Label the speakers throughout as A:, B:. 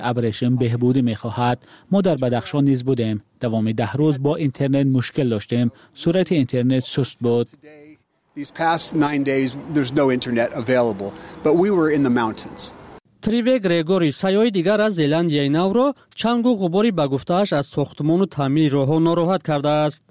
A: ابریشم بهبودی می‌خواهد. ما در بدخشان نیز بودیم. دوام 10 روز با اینترنت مشکل داشتیم. سرعت اینترنت سست بود.
B: These past 9 days there's no internet available, but we were in the mountains.
C: تریوی گریگوری سیاهی دیگر از زلندیای نو را چنگ و غباری به گفته‌اش از ساختمان و تعمیر راه‌ها ناراحت کرده است.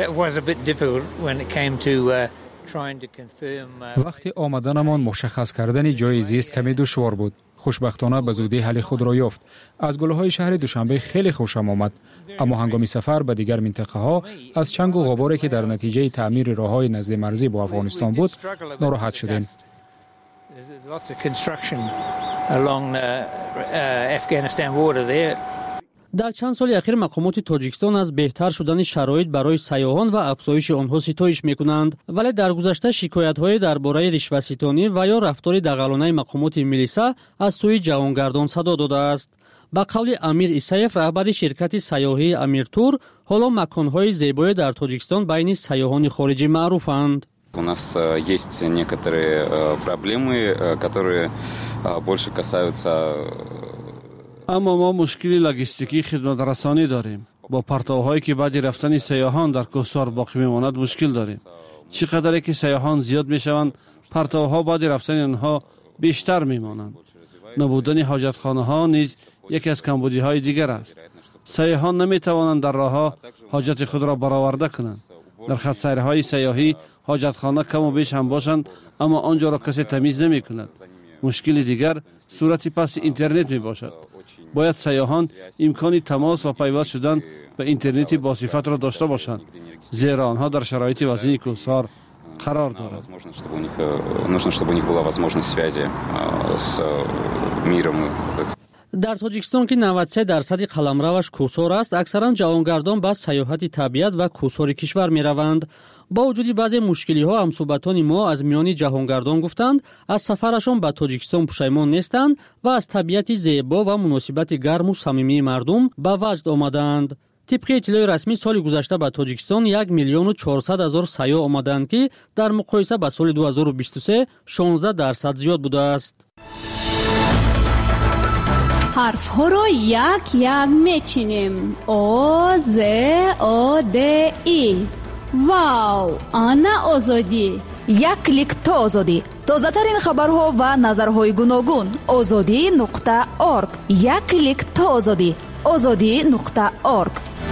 D: وقتی آمدنمان مشخص کردن جای زیست کمی دشوار بود. خوشبختانه به زودی حل خود را یافت. از گله‌های شهر دوشنبه خیلی خوشم آمد، اما هنگام سفر به دیگر منطقه‌ها از چنگ و غباری که در نتیجه تعمیر راه‌های نزد مرزی با افغانستان بود ناراحت شدیم.
C: در چند سال اخیر مقامات تاجیکستان از بهتر شدن شرایط برای سیاحان و افزایش آنها ستایش می‌کنند، ولی در گذشته شکایت‌های درباره رشوه‌ستانی و یا رفتار دغلانه مقامات ملیسا از سوی جوانگردان صدا داده است. با قول امیر ایسایف رهبر شرکت سیاحی امیر تور، حالا مکان‌های زیبای در تاجیکستان بین سیاحان خارجی معروفند.
E: У нас есть некоторые проблемы, которые больше касаются.
F: اما ما مشکلی لوجستیکی خدمات رسانی داریم. با پرتوهایی که بعد رفتن سیاحان در کوهسار باقی میماند مشکل داریم. چقدر که سیاحان زیاد میشوند، پرتوها بعد رفتن آنها بیشتر میمانند. نبودن حاجتخانه ها نیز یکی از کمبودی های دیگر است. سیاحان نمیتوانند در راهها حاجت خود را برآورده کنند. در خط سیرهای سیاحی حاجتخانه کم و بیش هم باشند، اما آنجا را کسی تمیز نمی کند. مشکل دیگر صورت پس اینترنت می باشد. باید سیاحان امکان تماس و پیوست شدن به اینترنتی با صفت را داشته باشند، زیرا آنها در شرایط وضعی کوهسار قرار دارند.
C: در تاجیکستان که 93% قلمروش کوهسار است، اکثرا جوانگردان به سیاحت طبیعت و کوهسار کشور می روند. با وجود بعضی مشکلی ها، همسوبتان ما از میان جهانگردان گفتند از سفرشان به تاجیکستان پشیمان نیستند و از طبیعت زیبا و مناسبت گرم و صمیمی مردم به وجد آمدند. طبق اطلاع رسمی سال گذشته به تاجیکستان 1,400,000 سیاح آمدند که در مقایسه با سال 2023 16% زیاد بوده است.
G: حرف ها را یک یک میچینیم. او ز او د ای. واو، آنا آزادی.
H: یک کلیک تا آزادی. تازه ترین خبرها و نظرهای گوناگون. azadi.org. یک کلیک تا آزادی. azadi.org.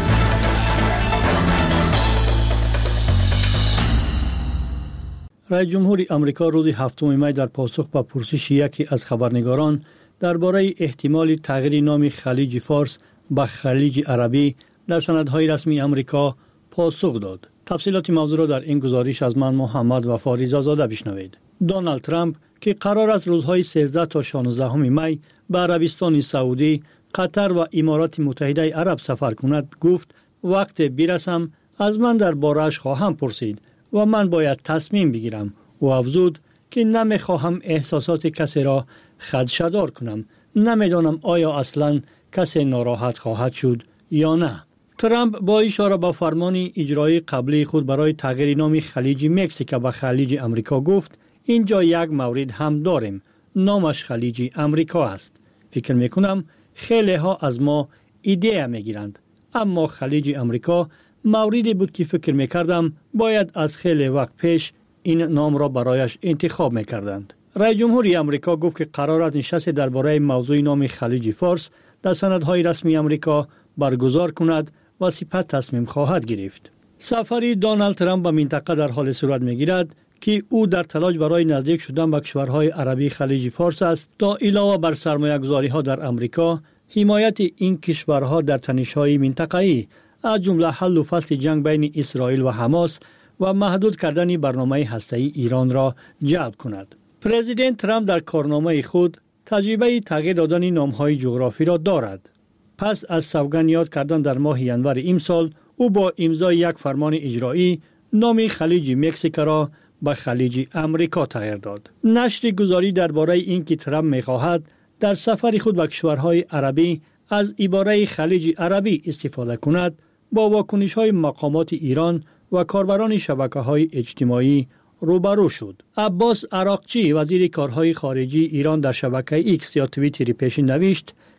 I: رئیس جمهور آمریکا روز 7 می در پاسخ به پرسش یکی از خبرنگاران درباره احتمال تغییر نام خلیج فارس به خلیج عربی در سندهای رسمی آمریکا پاسخ داد. تفصیلات موضوع را در این گزارش از من محمد وفا رضازاده بشنوید. دونالد ترامپ که قرار است روزهای 13 تا 16 می به عربستان سعودی، قطر و امارات متحده عرب سفر کند، گفت وقت برسم از من درباره‌اش خواهم پرسید و من باید تصمیم بگیرم. و افزود که نمیخواهم احساسات کسی را خدشه‌دار کنم. نمیدانم آیا اصلاً کسی ناراحت خواهد شد یا نه. ترامپ با اشاره به فرمان اجرایی قبلی خود برای تغییر نام خلیج مکزیک به خلیج امریکا گفت اینجا یک مورد هم داریم، نامش خلیج امریکا است. فکر میکنم خیلی ها از ما ایده میگیرند، اما خلیج امریکا موردی بود که فکر میکردم باید از خیلی وقت پیش این نام را برایش انتخاب میکردند. رئیس جمهور آمریکا گفت که قرار است نشست درباره موضوع نام خلیج فارس در سندهای رسمی آمریکا برگزار کند و سپس تصمیم خواهد گرفت. سفری دونالد ترامپ به منطقه در حال صورت میگیرد که او در تلاش برای نزدیک شدن به کشورهای عربی خلیج فارس است تا علاوه بر سرمایه‌گذاری ها در آمریکا، حمایت این کشورها در تنش‌های منطقه‌ای از جمله حل و فصل جنگ بین اسرائیل و حماس و محدود کردن برنامه هسته‌ای ایران را جلب کند. پرزیدنت ترامپ در کارنامه خود تجربه تغییر دادن نام‌های جغرافی را دارد. پس از سوگند یاد کردن در ماه ینور امسال، او با امضای یک فرمان اجرایی نام خلیج مکزیک را به خلیج امریکا تغییر داد. نشر گزاری درباره اینکه ترامپ می‌خواهد در سفر خود به کشورهای عربی از عباره خلیج عربی استفاده کند، با واکنش‌های مقامات ایران و کاربران شبکه‌های اجتماعی روبرو شد. عباس عراقچی وزیر کارهای خارجی ایران در شبکه ایکس یا توییتر پیشین نوشت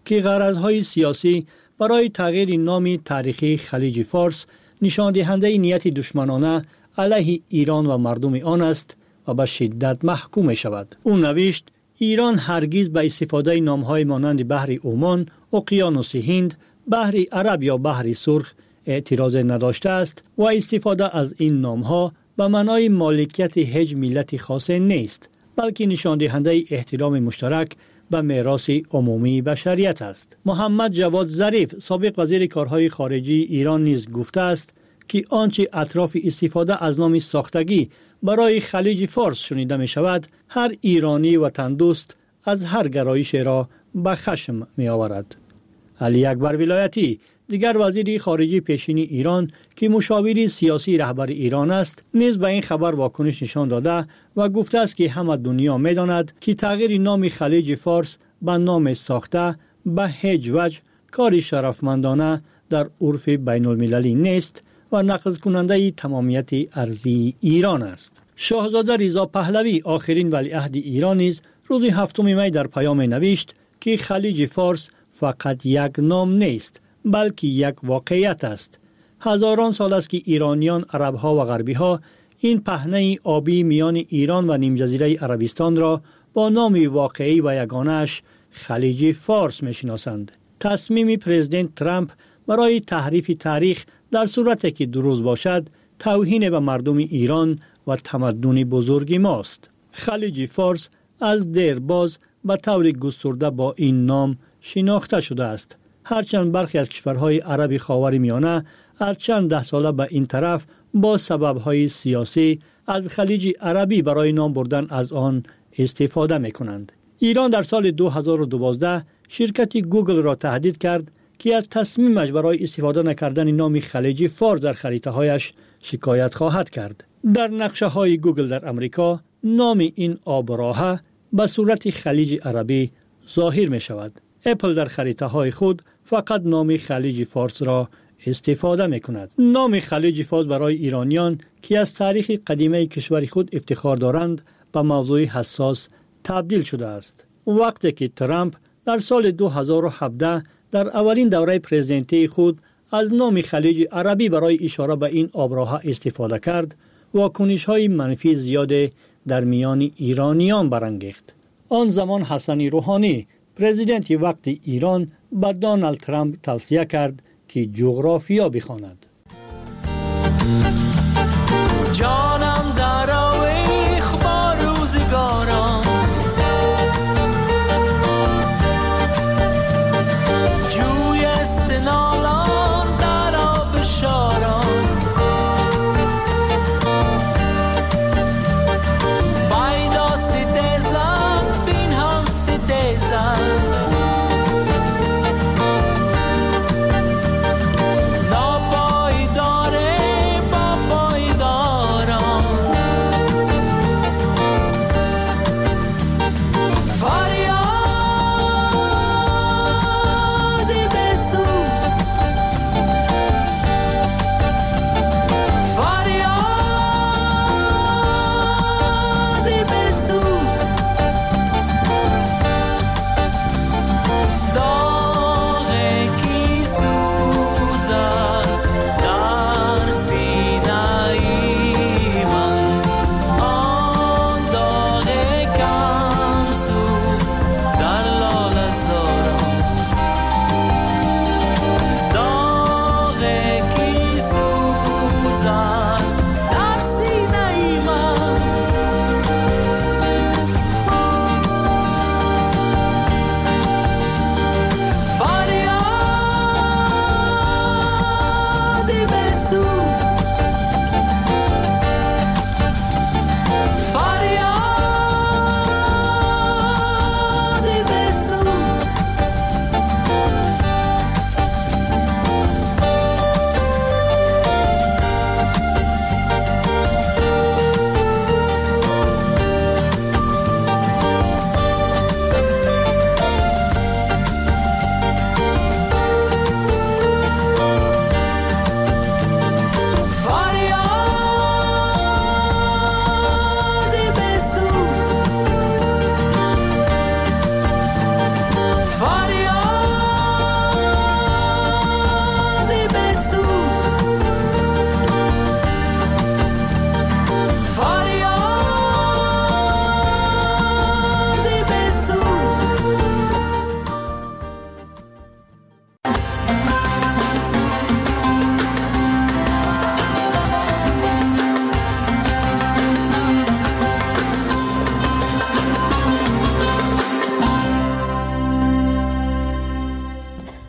I: که غرضهای سیاسی برای تغییر نام تاریخی خلیج فارس نشان دهنده نیت دشمنانه علیه ایران و مردم آن است و به شدت محکوم شود. او نوشت ایران هرگز به استفاده نامهای مانند بحر عمان، اقیانوس هند، بحر عرب یا بحر سرخ اعتراض نداشته است و استفاده از این نامها به معنای مالکیت هیچ ملت خاص نیست، بلکه نشان دهنده احترام مشترک به میراث عمومی بشریت است. محمد جواد ظریف سابق وزیر کارهای خارجی ایران نیز گفته است که آنچه اطراف استفاده از نام ساختگی برای خلیج فارس شنیده می شود، هر ایرانی وطن دوست از هر گرایش را به خشم می آورد. علی اکبر ولایتی دیگر وزیر خارجه پیشین ایران که مشاور سیاسی رهبر ایران است، نیز به این خبر واکنش نشان داده و گفته است که همه دنیا می داند که تغییر نام خلیج فارس به نام ساخته به هیچ وجه کاری شرفمندانه در عرف بین المللی نیست و نقض کننده تمامیت ارضی ایران است. شاهزاده رضا پهلوی آخرین ولیعهد ایران نیز روز 7 می در پیام نوشت که خلیج فارس فقط یک نام نیست، بلکه یک واقعیت است. هزاران سال است که ایرانیان، عربها و غربیها این پهنه آبی میان ایران و نیمجزیره عربستان را با نام واقعی و یگانه‌اش خلیج فارس می‌شناسند. تصمیم پرزیدنت ترامپ برای تحریف تاریخ در صورتی که درست باشد، توهین به مردم ایران و تمدن بزرگ ماست. خلیج فارس از دیرباز به طور گسترده با این نام شناخته شده است. هرچند برخی از کشورهای عربی خاورمیانه از چند ده ساله به این طرف با سببهای سیاسی از خلیج عربی برای نام بردن از آن استفاده می کنند. ایران در سال 2012 شرکت گوگل را تهدید کرد که از تصمیمش برای استفاده نکردن نام خلیج فارس در خریطه هایش شکایت خواهد کرد. در نقشه های گوگل در امریکا نام این آبراهه به صورت خلیج عربی ظاهر می شود. اپل در خریطه های خود فقط نام خلیج فارس را استفاده می کند. نام خلیج فارس برای ایرانیان که از تاریخ قدیمه کشور خود افتخار دارند به موضوع حساس تبدیل شده است. وقتی که ترامپ در سال 2017 در اولین دوره پرزیدنتی خود از نام خلیج عربی برای اشاره به این آبراهه استفاده کرد، واکنش‌های منفی زیاد در میان ایرانیان برانگیخت. آن زمان حسن روحانی پرزیدنت وقت ایران به دونالد ترامپ توصیه کرد که جغرافیا بخواند.
J: جانم در آویخ با روزگاران، جوی استنالان در آب شاران، بایدا سیده زن بین ها سیده زن، ناپایداره با پایداران،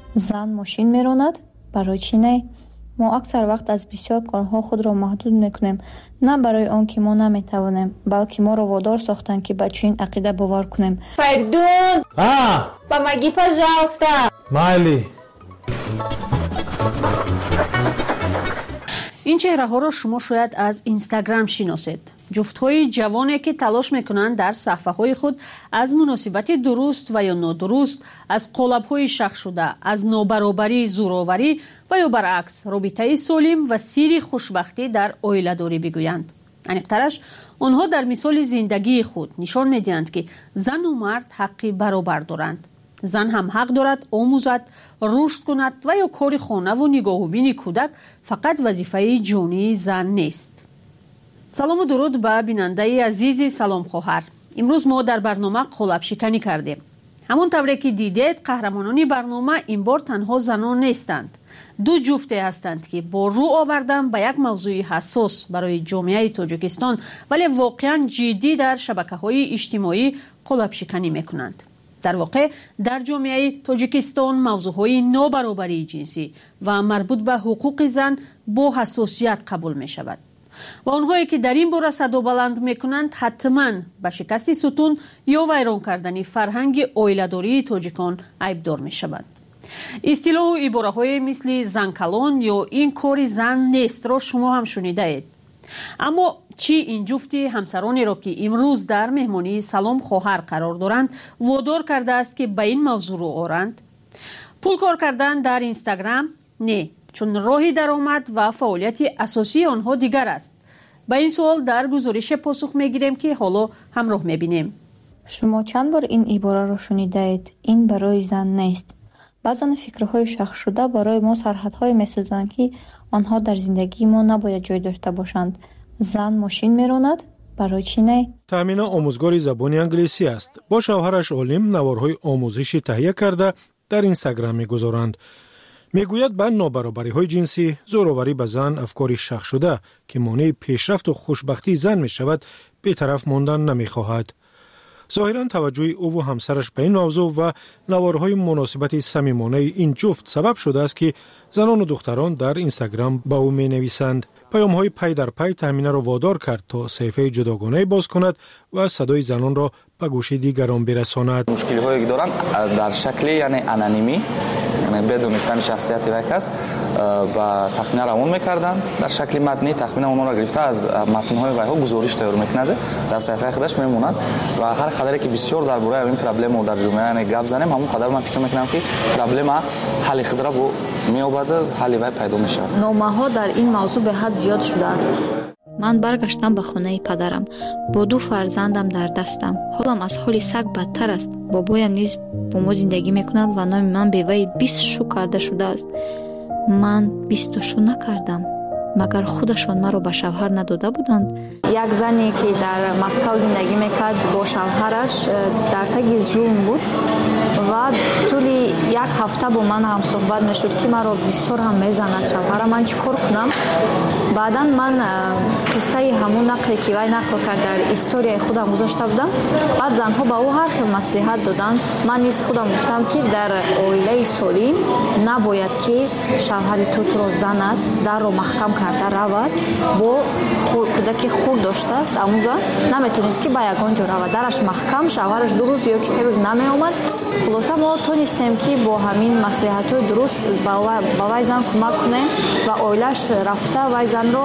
K: зан мошин меронад, барои чӣ не? мо аксар вақт аз бисёр корҳо худро маҳдуд мекунем, на барои он ки мо наметавонем, балки моро водор сохтанд ки ба чунин ақида бовар кунем.
L: Фаридун! Помоги, пожалуйста!
M: Майли!
N: ин чеҳраҳоро шумо шояд аз Instagram шиносед. ҷуфтҳои ҷавоне ки талош мекунанд дар саҳфаҳои худ аз муносибати дуруст ва ё нодуруст, аз қолабҳои шахшуда, аз нобаробарӣ, зӯроварӣ ва ё баръакс робитаи солим ва сирри хушбахтӣ дар оиладорӣ бигӯянд. аниқтараш, онҳо дар мисоли зиндагии худ нишон медиҳанд ки зану мард ҳаққи баробар доранд. зан ҳам ҳақ дорад омӯзад, рушд кунад ва ё кори хонаву нигоҳубини кӯдак фақат вазифаи ҷонии зан нест. салому дуруд ба бинандаи азизи Салом хоҳар. имрӯз мо дар барнома қолабшиканӣ кардем. ҳамон тавре ки дидед, қаҳрамонони барнома ин бор танҳо занон нестанд. ду ҷуфте ҳастанд ки бо рӯ овардан ба як мавзӯи ҳассос барои ҷомеаи Тоҷикистон, вале воқеан ҷиддӣ дар шабакаҳои иҷтимоӣ қолабшиканӣ мекунанд. дар воқеъ дар ҷомеаи Тоҷикистон мавзӯъҳои нобаробарии ҷинсӣ ва марбут ба ҳуқуқи зан бо ҳассосият қабул мешавад. ва онҳое ки дар ин бора садобаланд мекунанд, ҳатман ба шикасти сутун ё вайрон кардани фарҳанги оиладории тоҷикон айбдор мешаванд. истилоҳу ибораҳое мисли занкалон ё ин кори зан нестро шумо ҳам шунидаед. аммо чӣ ин ҷуфти ҳамсаронеро ки имрӯз дар меҳмонии Салом хоҳар қарор доранд водор кардааст ки ба ин мавзӯъ рӯ оранд? пул кор кардан дар Инстаграм? Не, чун роҳи даромад ва фаъолияти асосии онҳо дигар аст. ба ин суол дар гузорише посух мегирем ки ҳоло ҳамроҳ мебинем.
K: шумо чанд бор ин ибораро шунидаед? ин барои зан нест. баъзан фикрҳои шахшшуда барои мо сарҳадҳое месозанд ки онҳо дар зиндагии мо набояд ҷой дошта бошанд. зан мошин меронад, барои чӣ не?
M: таъмина омӯзгори забони англисӣ аст. бо шавҳараш олим наворҳои омӯзишӣ таҳия карда дар Инстаграм мегузоранд. мегӯяд ба нобаробариҳои ҷинсӣ, зӯроварӣ ба зан афкори шахшшуда ки монеи пешрафту хушбахтии зан мешавад, бетараф мондан намехоҳад. зоҳиран таваҷҷӯҳи ӯву ҳамсараш ба ин мавзӯъ ва наворҳои муносибати самимонаи ин ҷуфт сабаб шудааст ки занону духтарон дар Инстаграм ба ӯ менависанд. паёмҳои пай дар пай таъминаро водор кард то саҳифаи ҷудогонаи боз кунад ва садои занонро ба гӯши дигарон бирасонад.
O: мушкилиҳое ки доранд дар шакли яъне анонимӣ, яъне бедонистани шахсияти вай кас ба тахмина равон мекарданд. дар шакли матнӣ тахмина онҳоро гирифта аз матнҳои вайҳо гузориш тайёр мекунад, дар саҳифаи худаш мемонад ва ҳар қадаре ки бисёр дар бораи ин проблема дар ҷомеа гап занем, ҳамон қадар ман фикр мекунам ки проблема ҳалли худро меёбад, ҳалли вай пайдо мешавад.
K: номаҳо дар ин мавзӯъ беҳад зиёд шудааст. ман баргаштам ба хонаи падарам. бо ду фарзандам дар дастам. ҳолам аз ҳоли саг бадтар аст. бобоям низ бо мо зиндагӣ мекунад ва номи ман беваи 20 шу карда шудааст. ман 20 шу накардам. магар худашон маро ба шавҳар надода буданд? як зане ки дар Москав зиндагӣ мекард бо шавҳараш дар таги зулм буд ва тӯли як ҳафта бо ман ҳам суҳбат мешуд ки маро бисёр ҳам мезанад шавҳарам, ман чӣ кор кунам? баъдан ман қиссаи ҳамун нақле ки вай нақл кард дар историяи худам гузошта будам. баъд занҳо ба ӯ ҳар хел маслиҳат доданд. ман низ худам гуфтам ки дар оилаи солим набояд ки шавҳари туро занад, дарро маҳкам карда равад, бо кӯдаки хурд доштааст, амуза наметонист ки ба ягон ҷо равад. дараш маҳкам, шавҳараш 2 рӯз ё ки 3 рӯз намеомад. хулоса мо тонистем ки бо ҳамин маслиҳатҳои дуруст ба вай зан кӯмак кунем ва оилааш рафта вай занро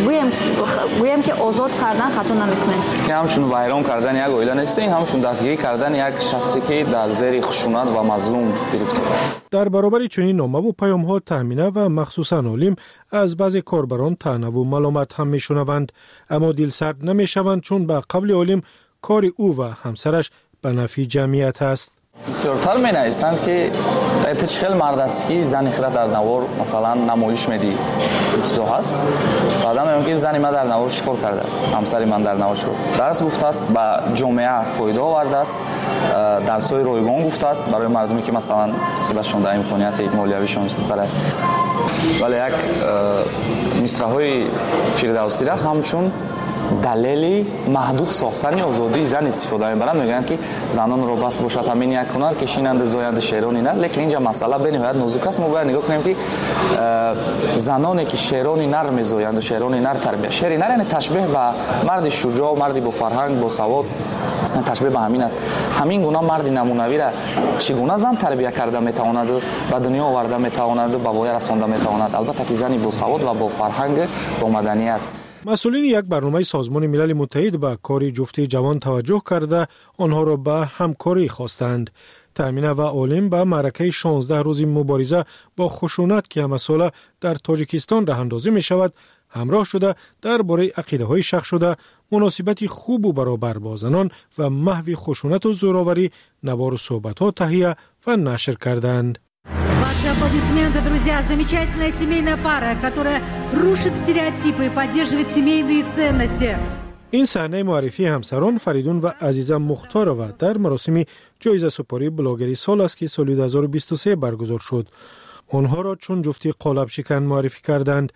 K: гӯем ки озод кардан хато намекунем.
O: ҳамчун вайрон кардани як оила нест, ин ҳамчун дастгирӣ кардани як шахсе ки дар зери хушунат ва мазлум гирифтор.
M: дар баробари чунин номаву паёмҳо таъмина ва махсусан олим аз баъзе корбарон таънаву маломат ҳам мешунаванд, аммо дилсард намешаванд, чун ба қавли олим кори ӯ ва ҳамсараш ба нафъи ҷамъият аст.
O: бисёртар менависанд ки эта чӣ хел мард аст ки зани хира дар навор масалан намоиш медиҳи чизо ҳаст. баъдан меён ки зани ман дар навор чӣ кор кардааст, ҳамсари ман дар навор чӣ кор дарс гуфтааст, ба ҷомеа фоида овардааст, дарсҳои ройгон гуфтааст барои мардуме ки масалан худашон дар имконияти молиявишон истара. вале як мисраҳои фирдавсира ҳамчун دلیلی محدود ساختن آزادی زن استفاده می‌برند. میگن که زنان رو بس باشد همین یک هنر کشینند زاینده شعرانی نه، لیکن اینجا مسئله به نهایت نازک است. ما باید نگاه کنیم که زنانی که شعرانی نر می‌زایند و شعرانی نر تربیت شعری نر یعنی تشبیه به مرد شجاع، مردی با فرهنگ، با سواد، تشبیه به همین است. همین گونه مرد نمونوی را چگونه زن تربیت کرده میتواند و به دنیا آورده میتواند و به پایان رسانده میتواند. البته که زنی با سواد و با فرهنگ، با مدنیت.
M: مسئولین یک برنامه سازمان ملل متحد به کار جفت جوان توجه کرده آنها را به همکاری خواستند. تامینه و عالم به معرکه 16 روزی مبارزه با خشونت که همه ساله در تاجیکستان راه اندازی می شود همراه شده درباره عقیده های شخص شده مناسبت خوب و برابر با زنان و محو خشونت و زورآوری نوار صحبت ها تهیه و نشر کردند.
P: Ваши аплодисменты, друзья. Замечательная семейная пара, которая рушит стереотипы и поддерживает семейные ценности.
M: این صحنه معرفی همسران فریدون و عزیزه مختارова در مراسم جایزه سپاری بلاگری سال است که سال 2023 برگزار شد. آنها را چون جفتی قالب شکن معرفی کردند.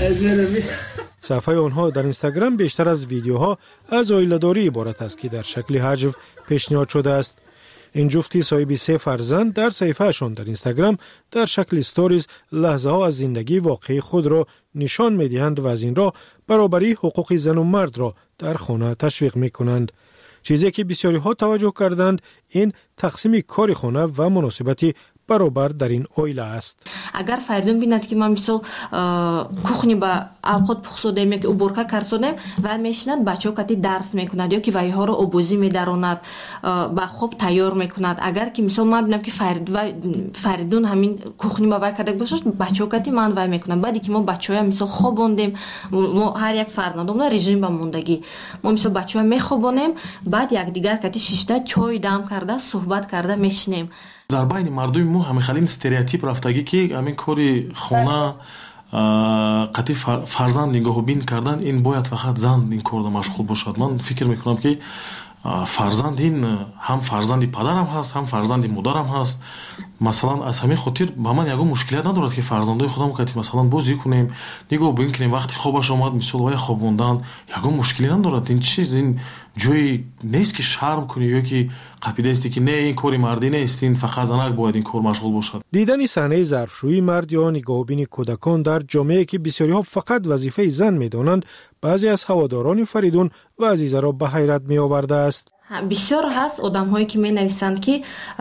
M: صفحه آنها در اینستاگرام بیشتر از ویدیوها از عائله‌داری عبارت است که در شکل هجو پیشنهاد شده است. این جفتی صاحب 3 فرزند در صفحه‌شان در اینستاگرام در شکل استوریز لحظه ها از زندگی واقعی خود را نشان می‌دهند و از این راه برابری حقوق زن و مرد را در خانه تشویق می‌کنند. چیزی که بسیاری ها توجه کردند این تقسیم کار خانه و مناسبتی برابر در این عائله است.
K: اگر فریدون بیند که ما مثلا کухни با اوقات پخسودیم یا уборка کردیم و میشنند بچه‌ها کتی درس میکنند یا که وایها رو آبوزی میداروند با خوب تیار میکند. اگر که مثلا ما ببینم که فریدون همین کухни با وای کرده باشه بچه‌ها کتی من وای میکنم. بعدی که ما بچه‌ها مثلا خوابوندیم ما هر یک فرزندمون رژیم با موندگی ما مثلا بچه‌ها میخوابونیم بعد یک دیگر کتی شیشته چای دم کرده صحبت کرده میشنیم.
Q: در بین مردم ما همه خیلی استریوتیپ رفتگی که همین کاری خانه قطعی فرزند نگاه بین کردن این باید فقط زن این کار مشغول باشد. من فکر میکنم که فرزند این هم فرزندی پدرم هست هم فرزندی مادرم هست. مثلا از همین خاطر با من یگو مشکلیت ندارد که فرزندای خودم که مثلا بازی کنیم نگاه بین کنیم وقتی خوابش آمد مثلا وای خوابوندن یگو مشکلی ندارد. این چیز این جوی نیست که شرم کنی یا که قاعده است که نه این کاری مردی نیست این فقط زنک باید این کار مشغول باشد.
M: دیدن صحنه ظرفشویی مرد یا نگاهبین کودکان در جامعه که بسیاری ها فقط وظیفه زن میدانند بعضی از هواداران فریدون و عزیزه را به حیرت می آورده است.
K: بسیار هست آدم هایی که می نویسند که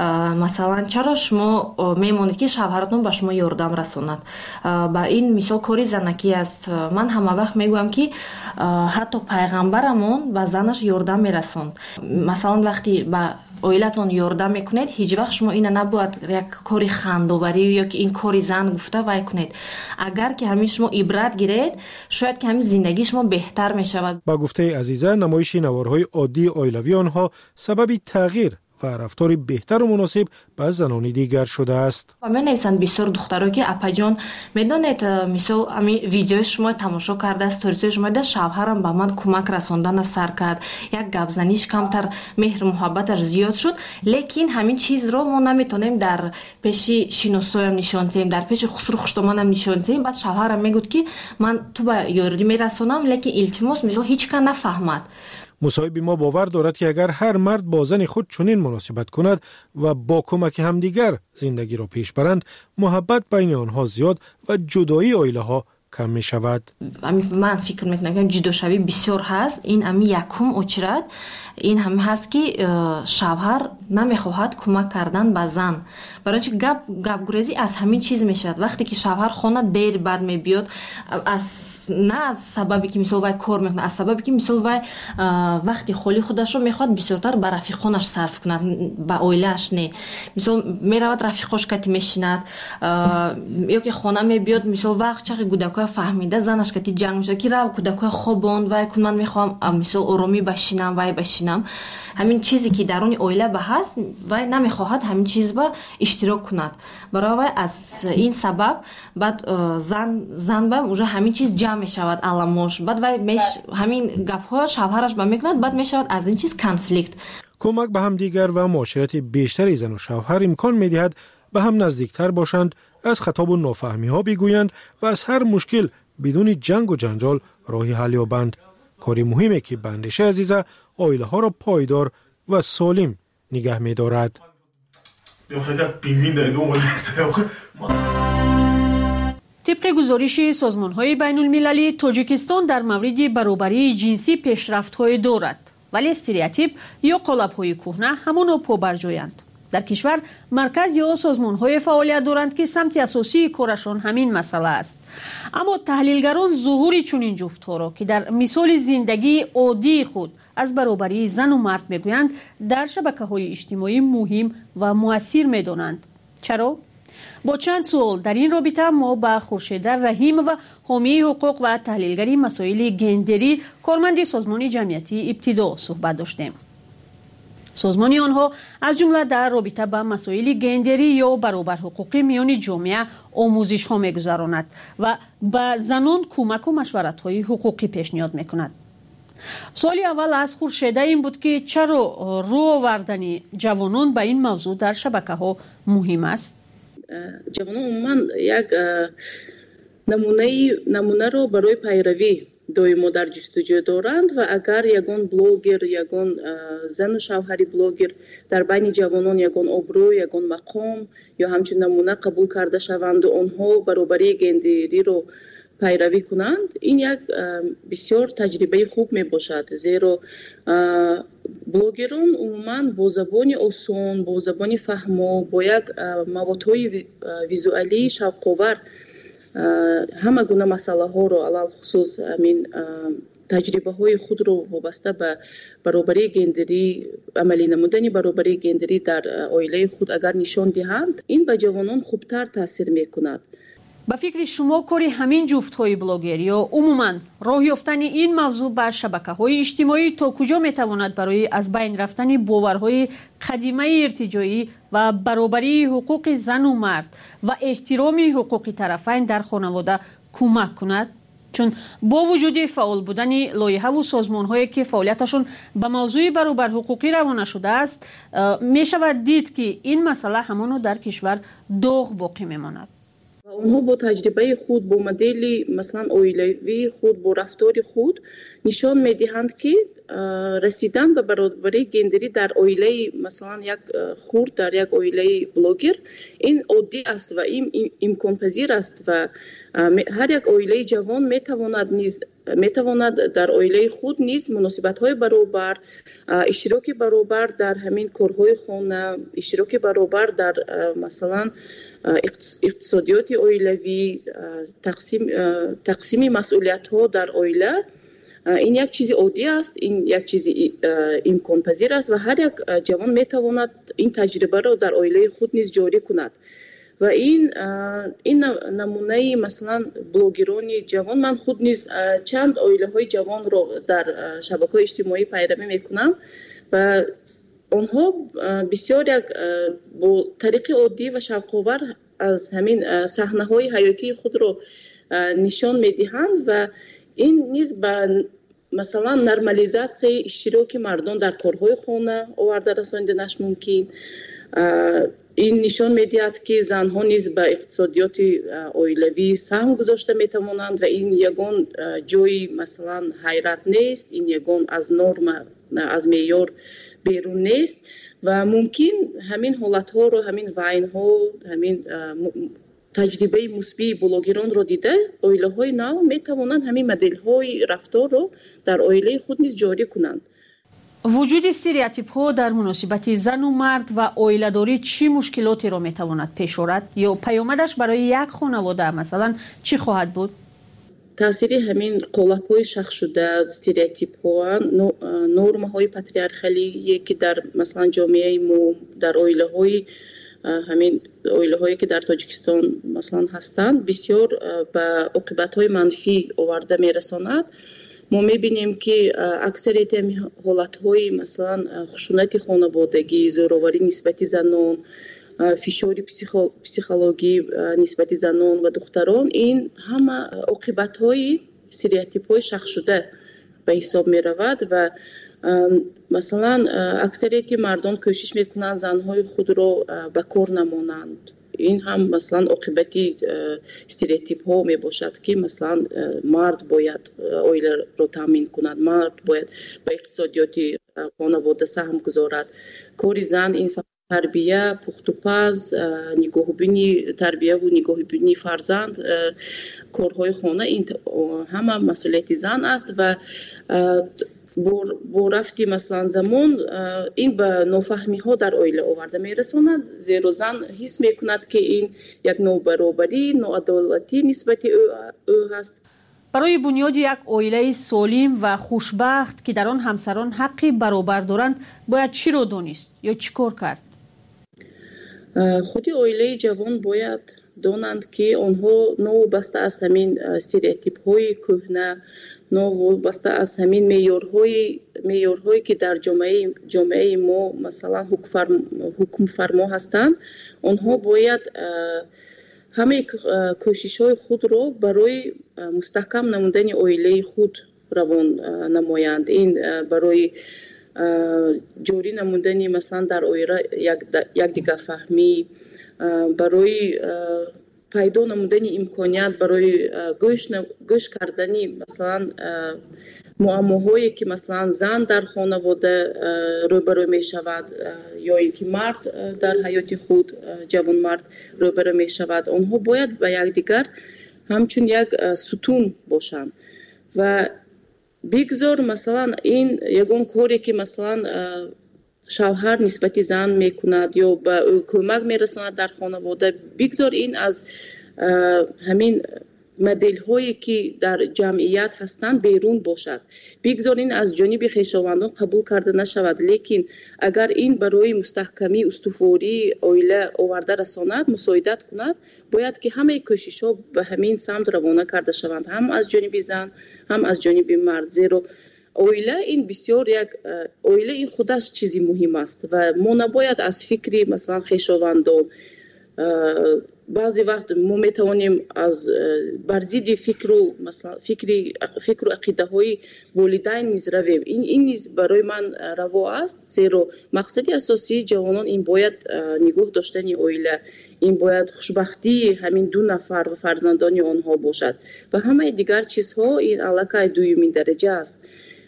K: مثلا چرا شما میمونید که شوهرتون به شما یاردم رسوند. با این مثال کاری زنکی است. من همه وقت میگویم که حتی پیغمبرمون به زنش یاردم میرسوند. مثلا وقتی با اویلتون یاردم میکنید هیچ وقت شما اینو نباید یک کاری خندوبری یا که این کاری زن گفته وای کنید. اگر که همین شما عبرت گیرید شاید که همین زندگی شما بهتر میشود.
M: با گفته عزیزه نمایش نوارهای عادی عائلوی آنها سبب تغییر و رفتار بهتر و مناسب با زنان دیگر شده است.
K: و من نویسند بسیار دخترها که اپا جان میدونید مثلا همین ویدیو شما تماشا کرده استوریز شما ده شوهرم به من کمک رساندن سر کرد یک گپ زنیش کمتر مهر محبتش زیاد شد لیکن همین چیز رو ما نمیتونیم در پیش شینوسویم نشون دهیم در پیش خسرو خشتمانم نشون دهیم. بعد شوهرم میگفت که من تو به یاردی میرسونم لیکن التماس مثلا هیچ کس نفهمد.
M: مصاحب ما باور دارد که اگر هر مرد با زن خود چنین مناسبت کند و با کمک همدیگر زندگی را پیش برند محبت بین آنها زیاد و جدایی عائله ها کم می شود.
K: من فکر میکنم که جداشوی بسیار هست. این امی یکم اچرد این هم هست که شوهر نمیخواهد کمک کردن به زن برای اینکه گپ گریزی از همین چیز میشد. وقتی که شوهر خانه دیر بعد میبیاد نه از سببی که مثلا وای کار میکنه از سببی که مثلا وای وقتی خالی خودش رو میخواد بسیارتر به رفیقانش صرف کند به عائله‌اش نه. مثلا میرود رفیقاش کتی میشیند یا که خانه میبیاد مثلا وقت چقدر کودکای فهمیده زنش کتی جنگ میشه که رو کودکای خوابوند وای کن من میخوام مثلا آرامی بشینم وای بشینم. همین چیزی که درون عائله به هست وای نمیخواهد همین چیز با اشتراک کند. برای وای از این سبب بعد زن با اونجا همین چیز جمع میشود علامش بعد وای همین گپ‌ها شوهرش با میکند بعد میشود از این چیز کانفلیکت.
M: کمک به هم دیگر و معاشرت بیشتری زن و شوهر امکان میدهد به هم نزدیکتر باشند از خطاب و نافهمی ها بگویند و از هر مشکل بدون جنگ و جنجال راهی حل یابند. کاری مهمی که به اندیشه عزیزه عائله ها را پایدار و سالم نگه می دارد.
N: طبق گزارش سازمان‌های بین‌المللی، تاجیکستان در مورد برابری جنسی پیشرفت‌های دارد، ولی استریوتیپ یا قالب‌های کهنه همانا پابرجایند. در کشور مرکز یا سازمان‌های فعالیت دارند که سمت اساسی کارشان همین مسئله است. اما تحلیلگران ظهور چنین جفت‌ها را که در مثال زندگی عادی خود از برابری زن و مرد میگویند، در شبکه‌های اجتماعی مهم و مؤثر می‌دانند. چرا؟ با چند سوال در این رابطه ما با خورشید رحیم و حامی حقوق و تحلیلگری مسائل گندری کارمند سازمان جمعیتی ابتدا صحبت داشتیم. سازمان آنها از جمله در رابطه با مسائل گندری یا برابر حقوقی میان جامعه آموزش ها میگذراند و به زنان کمک و مشورت های حقوقی پیشنهاد میکند. سوالی اول از خورشید این بود که چرا رو آوردن جوانان به این موضوع در شبکه ها مهم است؟
R: جوانان عموما یک نمونه رو برای پیروی دویما در جستجو دارند و اگر یگان بلوگر، یگان زن و شوهری بلوگر در بین جوانان یگان ابرو، یگان مقام یا همچنین نمونه قبول کرده شوند و آنها برابری گندری رو پیروی کنند، این یک بسیار تجربه خوب می باشد، زیرا بلوگران عموما با زبان آسان، با زبان فهمو، با یک موادهای ویزوالی شوق‌آور همه گونه مسئله ها رو علل خصوص همین تجربه های خود رو وابسته به برابری گندری، عملی نمودن برابری گندری در عائله خود اگر نشان دهند، این به جوانان خوبتر تاثیر میکند.
N: به فکر شما کاری همین جفت‌های بلاگر یا عموماً راه یافتن این موضوع بر شبکه‌های اجتماعی تا کجا میتواند برای از بین رفتن باورهای قدیمی ارتجاعی و برابری حقوق زن و مرد و احترام حقوق طرفین در خانواده کمک کند؟ چون با وجود فعال بودن لایحه و سازمان‌هایی که فعالیتشون به موضوع برابر حقوقی روانه شده است، میشود دید که این مسئله همانو در کشور داغ باقی میماند.
R: اونها با تجربه خود، با مدل مثلا عائلوی خود، با رفتار خود نشان میدهند که رسیدن به برابری گندری در عائله مثلا یک خرد، در یک عائله بلوگر، این عادی است و این امکان پذیر است و هر یک عائله جوان میتواند در عائله خود نیز مناسبت‌های برابر، اشتراک برابر در همین کارهای خانه، اشتراک برابر در مثلا اقتصادیات عائلوی، تقسیم مسئولیت‌ها در عائله، این یک چیز عادی است، این یک چیز امکان پذیر است و هر یک جوان میتواند این تجربه را در عائله خود نیز جاری کند. و این نمونه مثلا بلوگران جوان، من خود نیز چند عائله های جوان رو در شبکه‌های اجتماعی پیروی میکنم و آنها بسیار یک با طریق عادی و شوق‌آور از همین صحنه‌های حیاتی خود رو نشان میدهند و این نیز به مثلا نرمالیزاسیون اشتراک مردان در کارهای خانه آورده رساندنش ممکن. این نشان میدهد که زنها نیز به اقتصادیات عائلوی سهم گذاشته میتوانند و این یگان جای مثلا حیرت نیست، این یگان از نرم، از معیار بیرون نیست و ممکن همین حالت ها رو، همین وین ها، همین تجربه مثبت بلوگران رو دیده عائله های نو میتوانند همین مدل های رفتار رو در عائله خود نیز جاری کنند.
N: وجود استریوتیپ ها در مناسبت زن و مرد و عائله داری چی مشکلاتی را میتواند پیش آورد یا پیامدش برای یک خانواده مثلا چی خواهد بود؟
R: تاثیر همین قالب‌های شخص شده، استریوتیپ‌ها، نرم‌های پاتریارخالی که در مثلا جامعه ما، در عائله‌های همین عائله‌هایی که در تاجیکستان مثلا هستند بسیار به عاقبت‌های منفی آورده میرساند. ما می‌بینیم که اکثریت حالت‌های مثلا خشونت خانوادگی، زورآوری نسبت زنان، فشار پسیخولوژی نسبت زنان و دختران، این همه عاقبت‌های استریوتیپ‌های شخص شده به حساب می‌رود و مثلا اکثریت مردان کوشش میکنند زنهای خود را به کار نمانند این هم مثلا عاقبتی استریوتیپ ها می باشد که مثلا مرد باید اویله رو تامین کند، مرد باید به اقتصادیات خانواده سهم گذارد. کاری زن این تربیه، پخت و پز، نگاهبینی تربیه و نگاهبینی فرزند، کارهای خانه، این همه مسئولیت زن است و با رفتی مثلا زمان این به نافهمی ها در عائله آورده میرساند، زیرا زن حس میکند که این یک نابرابری، ناعدالتی نسبت او هست.
N: برای بنیاد یک عائله سالم و خوشبخت که در آن همسران حقی برابر دارند باید چی رو دانست یا چی کار کرد؟
R: خودی عائله جوان باید دانند که آنها نوابسته از همین استریوتیپ های کهنه، نوابسته از همین معیارهایی که در جامعه ما مثلا حکم فرما هستند، آنها باید همه کوشش های خود را برای مستحکم نمودن عائله خود روان نمایند. این برای جوری نمودن مثلا در عائله یک دیگر فهمی، برای پیدا نمودن امکانیت برای گوش کردنی مثلا معماهایی که مثلا زن در خانواده روبرو می شود یا اینکه مرد در حیات خود، جوان مرد روبرو می شود، آنها باید به یکدیگر همچون یک ستون باشند و بگذار مثلا این یگان کاری که مثلا شوهر نسبت زن میکند یا به او کمک میرساند در خانواده، بگذار این از همین مدل هایی که در جمعیت هستند بیرون باشد، بگذار این از جانب خویشاوندان قبول کرده نشود، لیکن اگر این برای مستحکمی استواری عائله آورده رساند، مساعدت کند، باید که همه کوشش ها به همین سمت روانه کرده شوند، هم از جانب زن هم از جانب مرد، زیرا عائله این بسیار یک عائله این خودش چیزی مهم است و ما نباید از فکری مثلا خویشاوندان بعضی وقت ما میتوانیم از برزید فکر و عقیده های والدین نیز رویم. این نیز برای من روا است، زیرا مقصد اساسی جوانان این باید نگاه داشتن عائله، این باید خوشبختی همین دو نفر و فرزندان آنها باشد و همه دیگر چیزها این علاقه دومین درجه است.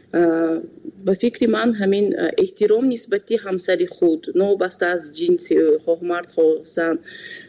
R: به فکر من همین احترام نسبتی همسر خود، نوبسته از جنس خواه مرد خواه زن،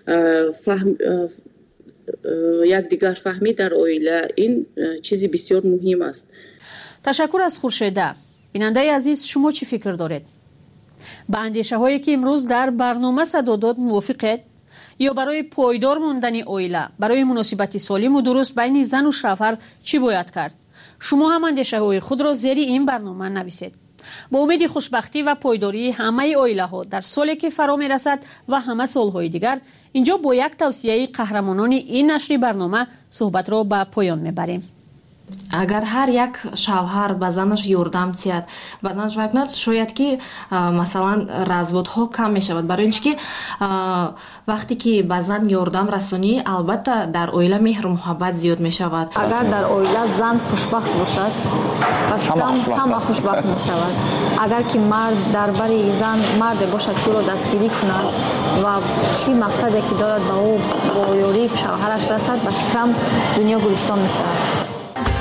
R: یک دیگر فهمی در عائله، این چیزی بسیار مهم است.
N: تشکر از خورشیده. بیننده عزیز، شما چی فکر دارید؟ با اندیشه هایی که امروز در برنامه صدا داد موافقید؟ یا برای پایدار موندن عائله، برای مناسبت سالم و درست بین زن و شوهر چی باید کرد؟ شما هم اندیشه های خود را زیر این برنامه نویسید. با امید خوشبختی و پایداری همه عائله ها در سالی که فرا می رسد و همه سالهای دیگر، اینجا با یک توصیه قهرمانان این نشر برنامه صحبت را به پایان می بریم.
S: اگر هر یک شوهر به زنش یاردم تید، به زنش وکند، شاید که مثلا разводها کم می شود، برای اینکه وقتی که به زن یاردم رسانی، البته در عائله مهر و محبت زیاد می شود.
K: اگر در عائله زن خوشبخت باشد، همه خوشبخت می شود. اگر که مرد درباره زن مرد باشد که او دستگیری کند و چی مقصدی که دارد به او با یاری شوهرش رسد، به فکرم دنیا گلستان می شود.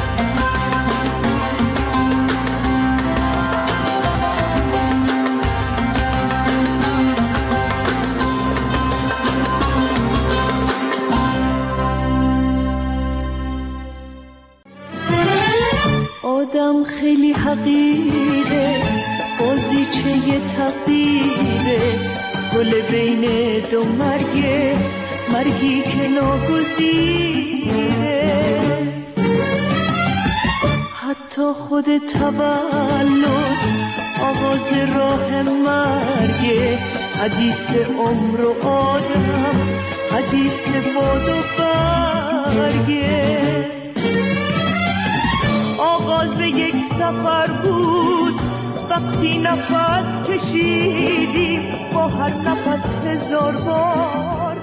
J: آدم خیلی حقیره، بازیچه تقدیره، گل بین دو مرگی که ناگزیره. حتی خود تولد آغاز راه مرگه، حدیث عمر و آدم، حدیث باد و برگه. آغاز یک سفر بود وقتی نفس کشیدیم، با هر نفس 1000 بار